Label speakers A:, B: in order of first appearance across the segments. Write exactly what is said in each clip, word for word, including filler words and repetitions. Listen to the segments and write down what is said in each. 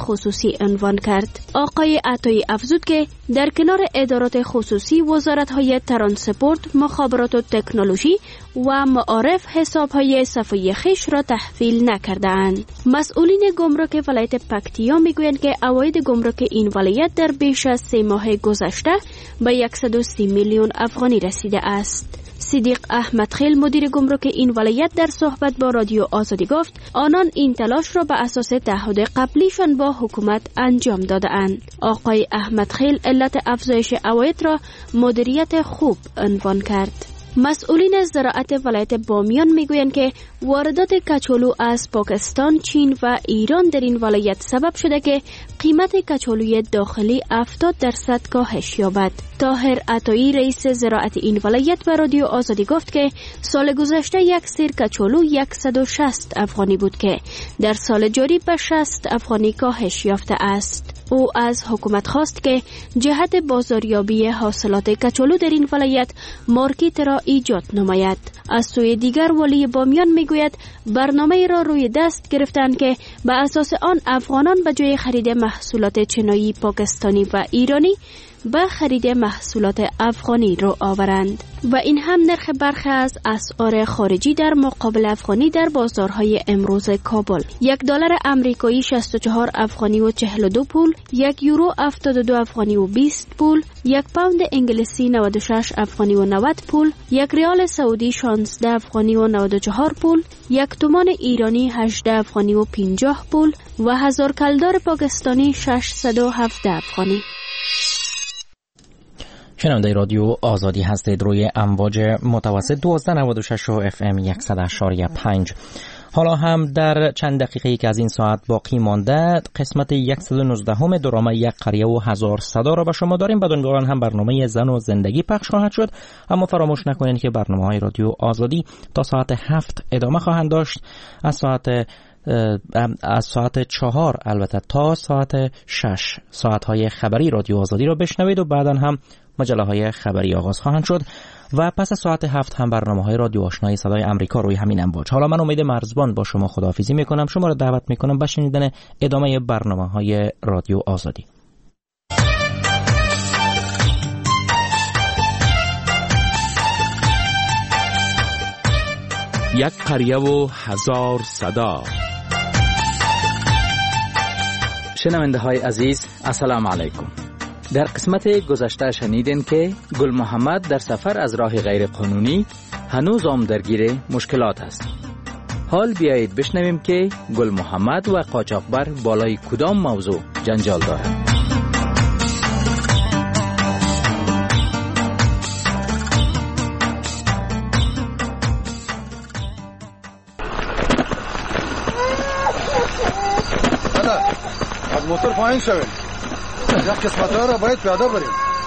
A: خصوصی عنوان کرد. آقای عطایی افزود که در کنار ادارات خصوصی، وزارت‌های ترانسپورت، مخابرات و تکنولوژی و معارف حساب‌های صفحه خویش را تحویل نکرده‌اند. مسئولین گمرک ولایت پکتیا میگویند که عواید گمرک این ولایت در بیش از سه ماه گذشته به صد و سی میلیون افغانی رسیده است. صدیق احمد خیل مدیر گمرک این ولایت در صحبت با رادیو آزادی گفت آنان این تلاش را به اساس تعهد قبلیشان با حکومت انجام داده‌اند. آقای احمد خیل علت افزایش عواید را مدیریت خوب عنوان کرد. مسئولین زراعت ولایت بامیان میگویند که واردات کچالو از پاکستان، چین و ایران در این ولایت سبب شده که قیمت کچالوی داخلی هفتاد درصد کاهش یابد. طاهر عطایی رئیس زراعت این ولایت به رادیو آزادی گفت که سال گذشته یک سیر کچالو صد و شصت افغانی بود که در سال جاری به شصت افغانی کاهش یافته است. او از حکومت خواست که جهت بازاریابی حاصلات کچالو در این ولایت مارکت را ایجاد نماید. از سوی دیگر ولی بامیان میگوید برنامه را روی دست گرفتند که به اساس آن افغانان به جای خرید محصولات چینایی، پاکستانی و ایرانی به خرید محصولات افغانی رو آورند و این هم نرخ برخی از اسعار خارجی در مقابل افغانی در بازارهای امروز کابل. یک دلار امریکایی شصت و چهار افغانی و چهل و دو پول، یک یورو هفتاد و دو افغانی و بیست پول، یک پوند انگلیسی نود و شش افغانی و نود پول، یک ریال سعودی شانزده افغانی و نود و چهار پول، یک تومان ایرانی هجده افغانی و پنجاه پول و هزار کلدار پاکستانی ششصد و هفده افغانی.
B: شنونده رادیو آزادی هستید روی امواج متوسط دوازده نود و شش و اف ام صد و پنج. حالا هم در چند دقیقه که از این ساعت باقی مانده قسمت صد و نوزده همه درامه یک قریه و هزار صدا را به شما داریم. بعد اون هم برنامه زن و زندگی پخش خواهد شد. اما فراموش نکنید که برنامه های رادیو آزادی تا ساعت هفت ادامه خواهند داشت. از ساعت از ساعت چهار البته تا ساعت شش ساعت های خبری رادیو آزادی را بشنوید و بعدا هم مجله های خبری آغاز خواهند شد و پس از ساعت هفت هم برنامه های رادیو آشنای صدای امریکا روی همین امواج. حالا من امید مرزبان با شما خداحافظی میکنم. شما را دعوت میکنم به شنیدن ادامه برنامه های رادیو آزادی.
C: یک قریه و هزار صدا.
D: شنونده های عزیز السلام علیکم. در قسمت گذشته شنیدین که گل محمد در سفر از راه غیر قانونی هنوز هم درگیر مشکلات است. حال بیایید بشنویم که گل محمد و قاچاقبر بالای کدام موضوع جنجال دارند.
E: از موتور پایین شویم. یک قسمت ها را باید پیاده بریم.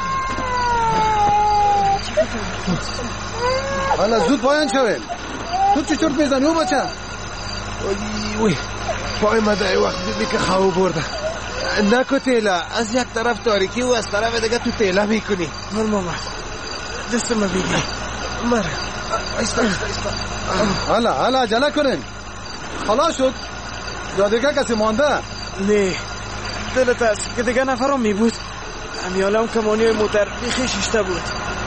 E: حالا زود پایین شویم. تو چطور میزنی او بچه؟
F: وی وی پای مده ای وقت دیدی که خواب برده. نکو تیلا از یک طرف تاریکی و از طرف دیگه تو تیلا میکنی. مر ماما دست ما بیگی مر ایستا ایستا.
E: حالا حالا عجله کنین. خلاص شد یا دیگه کسی مانده؟
F: نه دلت است که دیگه نفرم می بود. امیالا هم کمانی موتر بیخی شیشته بود.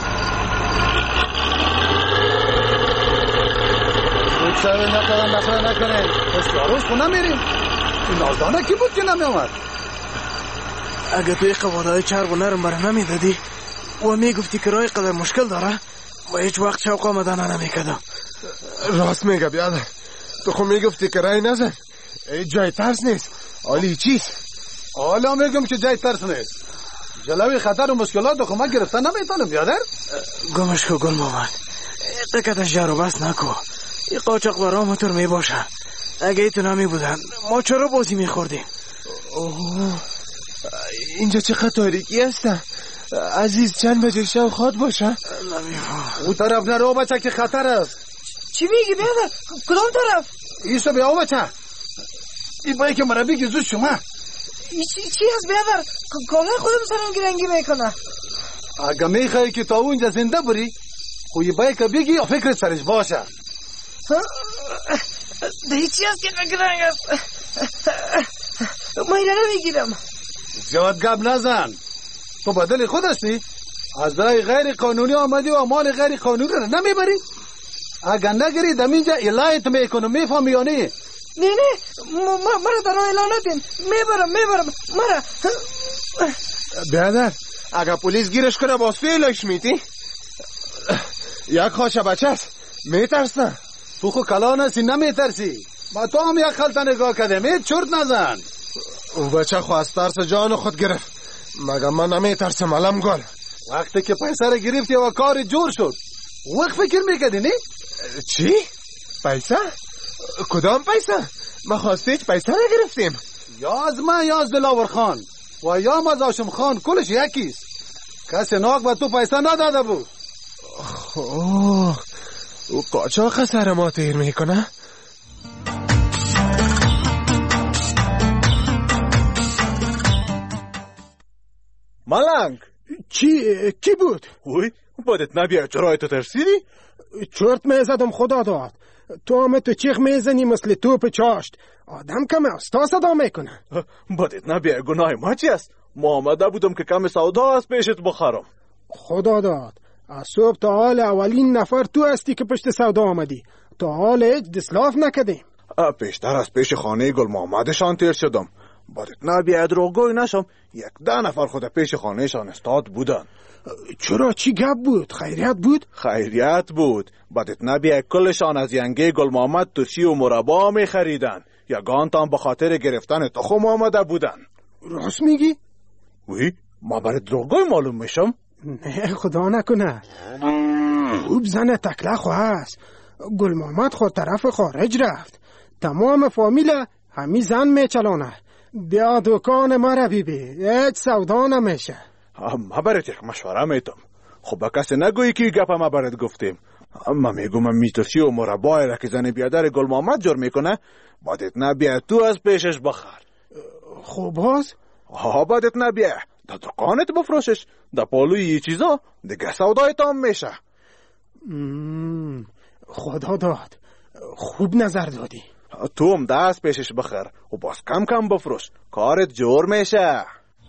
E: بود شوی نکنن نفره نکنین. بسیاروش خونه میریم. این نازدانه کی بود که نمی آمد؟
F: اگه توی قوانهای چرب و نرم بر نمی دادی و می گفتی که رای قدر مشکل داره و هیچ وقت شوق آمدن نمی کدم.
G: راست میگه بیادر. تو خود می گفتی که رای نزن. جای ترس نیست. عالی چیست؟
E: حالا میگم که جای ترس نیست. جلوی خطر و مشکلات خود من گرفتن نمیتونم بیادر.
F: گمش کو گل مامان. دقیقتش جارو بس نکو. این قاچاق برا موتور می باشه. اگه ایتو نمی بودن ما چرا بازی می خوردیم؟
G: اوه اینجا چقدر تاریکی هستن. عزیز چند بجه شب خواد باشه؟
F: نمیفهم.
E: اون طرف نرو بچه که خطر است.
F: چی میگی بیادر؟ کدام طرف؟
E: ایسو بیا بچه. این بایی که مرا بگی زود شما.
F: چی چی هست بیادر؟ کالای خودم سرم گرنگی میکنه.
E: اگه میخوایی که تا اونجا زنده بری خوی بایی که بگی یا فکر سرش باشه.
F: ده چی هست که گرنگ است؟
E: من اینا نمیگیرم. زیاد گپ نزن. تو بدل خود هستی؟ از راه غیر قانونی آمدی و مال غیر قانونی رو نمیبری؟ اگر نگیری دمینجا الهیت میکنم. میفهمی یا نه؟ نه نه مرا در راه اله ندین. میبرم میبرم مرا.
G: برادر اگر پلیس گیرش کنه باز فیلش میتی؟ یک خواشه بچه است میترسن.
E: تو خو کلان هستی نمیترسی. با تو هم یک خلطه نگاه کده می چرت نزن.
G: او بچه خو از ترس جان خود گرفت. مگه من نمیترسم علم گل.
E: وقتی که پیسه رو گرفتی و کار جور شد وقت فکر میکردی نه؟
G: چی؟ پیسه؟ کدام پیسه؟ ما خواسته هیچ پیسه نگرفتیم.
E: یا از من یا از دلاور خان و یا از هاشم خان کلش یکیست. کسی ناک به تو پیسه نداده بود.
G: اوه او قاچاق سر ما تیر میکنه.
E: ملنگ
F: چی؟ کی بود؟
E: اوی بادت نبیه چرای تو ترسیدی؟
F: چرت میزدم خدا داد. تو همه تو چیخ میزنی مثل توپ چاشت. آدم کم استا صدا میکنه.
E: بادت نبیه گناه ما چی است؟ ما آمده بودم که کم سودا از پیشت بخارم.
F: خدا داد از صبح تا حال اولین نفر تو هستی که پشت سودا آمدی. تا حال هیچ دسلاف نکدیم.
E: پیشتر از پیش خانه گل محمدشان تیر شدم. بادت نبیه دروغگوی نشم. یک ده نفر خود پیش خانه شان استاد بودن.
F: چرا چی گپ بود؟ خیریت بود؟
E: خیریت بود. بادت نبیه کلشان از ینگه گل محمد ترشی و مربا می خریدن. یگانتان به خاطر گرفتن تخم آمده بودن.
F: راست میگی؟
E: وی ما برای دروغگوی معلوم میشم؟
F: نه خدا نکنه. خوب زن تکله خو هست. گل محمد خود طرف خارج رفت. تمام فامیل همی زن میچلانه. بیا دکان ما رو بیبی. هیچ سودا نمیشه.
E: ما برات یک مشوره میتم. خب با کسی نگویی که گپ ما برات گفتیم. اما میگم من میترسی و مربای را که زن بیادر گل محمد جور میکنه بادت نبیه تو از پیشش بخر.
F: خب باز؟
E: ها بادت نبیه در دکانت بفروشش. در پالوی یه چیزا دیگه سودای تام میشه.
F: خدا داد خوب نظر دادی.
E: تو هم دست پیشش بخر و باز کم کم بفروش. کارت جور میشه.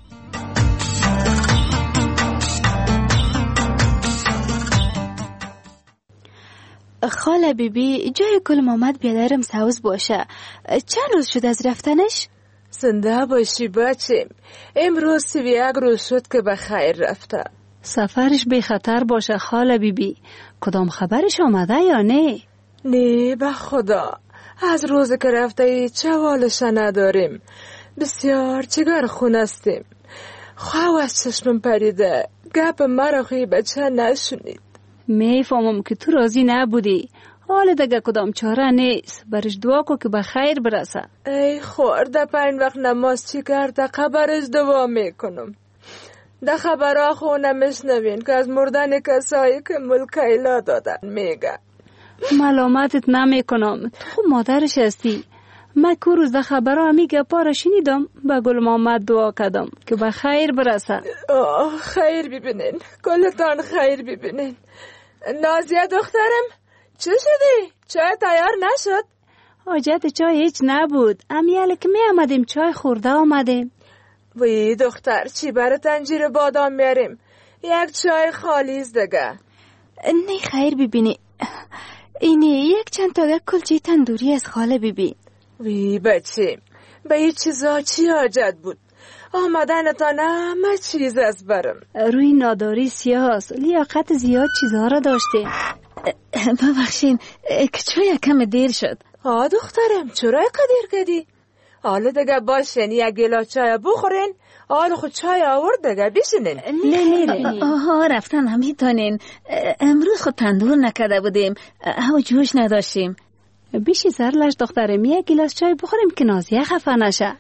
A: خاله بیبی جای گل محمد بیادرم سوز باشه. چند روز شد از رفتنش؟
H: زنده باشی بچیم. امروز سی و یک روز شد که به خیر رفته.
I: سفرش بی خطر باشه خاله بیبی. کدام خبرش آمده یا نه؟
H: نه به خدا از روز که رفته چه حالش نداریم. بسیار چگر خون استیم. خواه از چشمم پریده. گپ مرا خوی بچه نشونید.
I: میفهمم که تو راضی نبودی. حال دیگه کدام چاره نیست. برش دعا کو که به خیر برسه.
H: ای خورده پنج وقت نماز چی کرده خبرش دعا میکنم. ده خبرها خونه مشنوین که از مردن کسایی که ملک ایلا دادن میگه.
I: ملامتت نمی کنم. تو خود مادرش هستی. من که روز ده خبرها همی گپا را شنیدم به گل محمد دعا کردم که به خیر برسه.
H: آه خیر ببینین. کلتان خیر ببینین. نازیه دخترم چه شدی؟ چای تیار نشد؟
I: حاجت چای هیچ نبود. امیاله که می آمدیم چای خورده آمدیم.
H: وی دختر چی برای تنجیر بادام میاریم؟ یک چای خالیز دیگه.
A: نه خیر ببینی. اینه یک چند تا کلچه تندوری از خاله بیبی.
H: وی بچه به این چیزا چی حاجت بود؟ آمدن تا نه همه چیز از برم.
I: روی ناداری سیاس لیاقت زیاد چیزها را داشته.
J: ببخشین که چای کم دیر شد.
H: ها دخترم چرا قدیر کردی؟ حالا دیگه باشین یک گلاس چای بخورین. حالا خود چای آورد دیگه بشینین.
J: نه نه آها رفتن هم میتونین. امروز خود تندور نکرده بودیم. هوا جوش نداشتیم.
I: بیشی سرلش دخترم یک گلاس چای بخوریم که نازیه خفه نشه.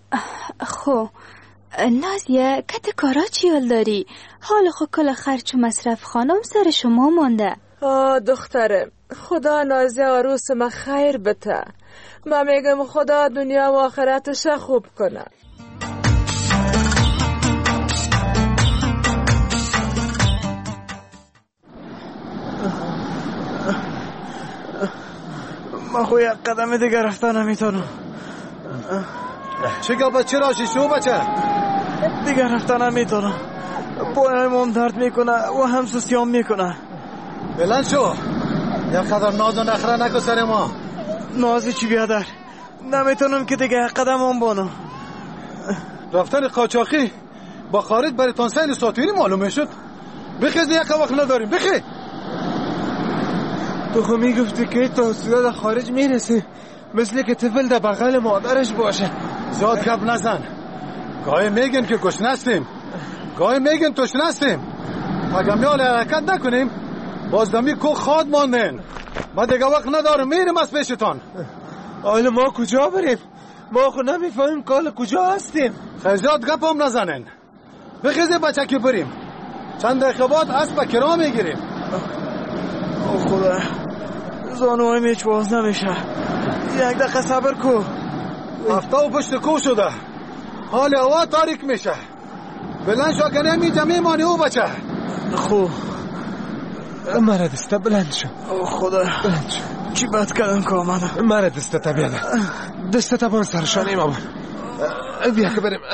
A: خو نازیه کت کارا چیال داری؟ حال خو کل خرچ و مصرف خانم سر شما مانده.
H: آه دخترم خدا نازیه عروس ما خیر بته. من میگم خدا دنیا و آخرتش خوب کنه.
E: ما خو یک قدم دیگه رفتن نمیتونم. چه گفت چرا شو بچه؟
F: دیگه رفتن نمیتونم. پایم درد میکنه و هم سوسیام میکنه.
E: بلند شو. یک قدر ناز و نخره نکن سر ما.
F: نازی چی بیادر؟ نمیتونم که دیگه قدم هم بانم.
E: رفتن قاچاقی با خارج برای تانسیل ساتوری معلومه شد. بخیز یک وقت نداریم. بخی.
F: تو خو میگفتی که تا صورت خارج میرسی مثل که طفل در بغل مادرش باشه.
E: زیاد گپ نزن. گاهی میگن که گشنه هستیم، گاهی میگن تشنه هستیم. اگر میال حرکت نکنیم بازدمی کو خواد ماندن. ما دیگه وقت ندارم، میریم از پیشتان.
F: حالا ما کجا بریم؟ ما خو نمیفهمیم کال کجا هستیم.
E: خیزیات گپ هم نزنن. بخیزی بچه که بریم. چند دقیقه بعد اسب کرا میگیریم.
F: او خدا زانوهای میچ باز نمیشه. یک دقیقه صبر کو.
E: هفته و پشت کو شده. حال هوا تاریک میشه. بلند شو که نمیجا میمانی او بچه.
F: خو مرا دسته بلند شو. او خدا بلند شو. چی بد کردم که آمدم. مرا دسته تا بیاده. دسته تا بان سرشانه ما بان. بیا که بریم.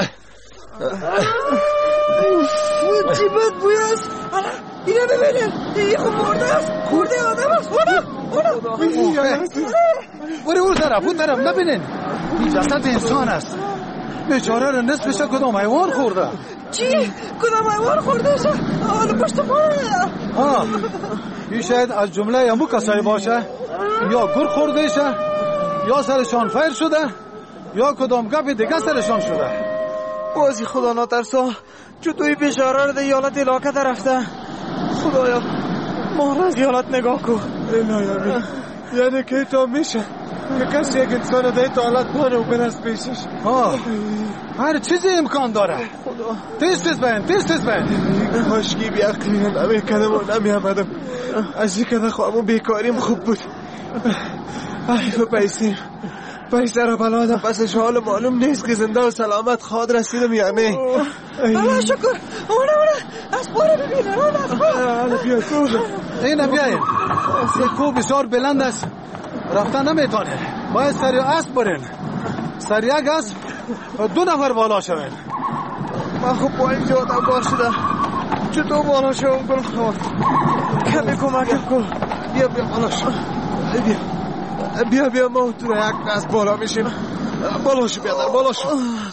F: چی بد بوی است. اینه ببینیم. این خود مرده است. خورده آدم است. اونا اونا
E: بری اون طرف اون طرف نبینین. این جسد انسان است. بیچاره رو نصفش کدام حیوان خورده.
F: چی؟ کدام حیوان خورده شه؟ حالا پشت پاره.
E: ها این شاید از جمله همو کسایی باشه. یا گر خورده شه، یا سرشان فیر شده، یا کدام گپ دیگه سرشان شده.
F: بازی خدا نترسا چطوری بیچاره رو ده یالت علاقه در رفته. خدایا ما را از یالت نگاه کن. الهی یعنی که تا میشه که کسی یک انسان ده تا حالت بانه و برست پیشش.
E: ها هر چیزی امکان داره.
F: خدا
E: تیز تیز بین تیز تیز بین.
F: کاشکی بی عقلی نمی کدم و نمی آمدم. از این کده خواهم بیکاریم خوب بود. ایفو پیسیم پیسه را بلادم پسش حال معلوم نیست که زنده و سلامت خواد رسیدم یا نه. الله شکر. اونه اونه از باره ببینه. اونه از باره بیا کو.
E: اینه بیاین. این کو بسیار بلند است، رفتن نمیتونه. باید سری اسب برین. سری یک اسب دو نفر بالا شوین.
F: من خوب با این جادم بار شده. چطور بالا شویم کن خواد. کمی کمکم کن. بیا بیا بالا شو. بیا بیا بیا ما تو یک از بالا میشیم. بالا شو بیادر بالا شو.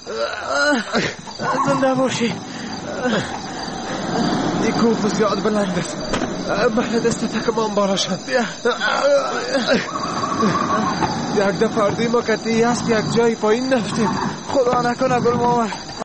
F: زنده باشی. این کوف زیاد بلند است. بله دسته تکمان بالا شد. بیا یک دفعه اردوی ما کتی هست یک جایی پایین نفتیم. خدا نکنه گل ماور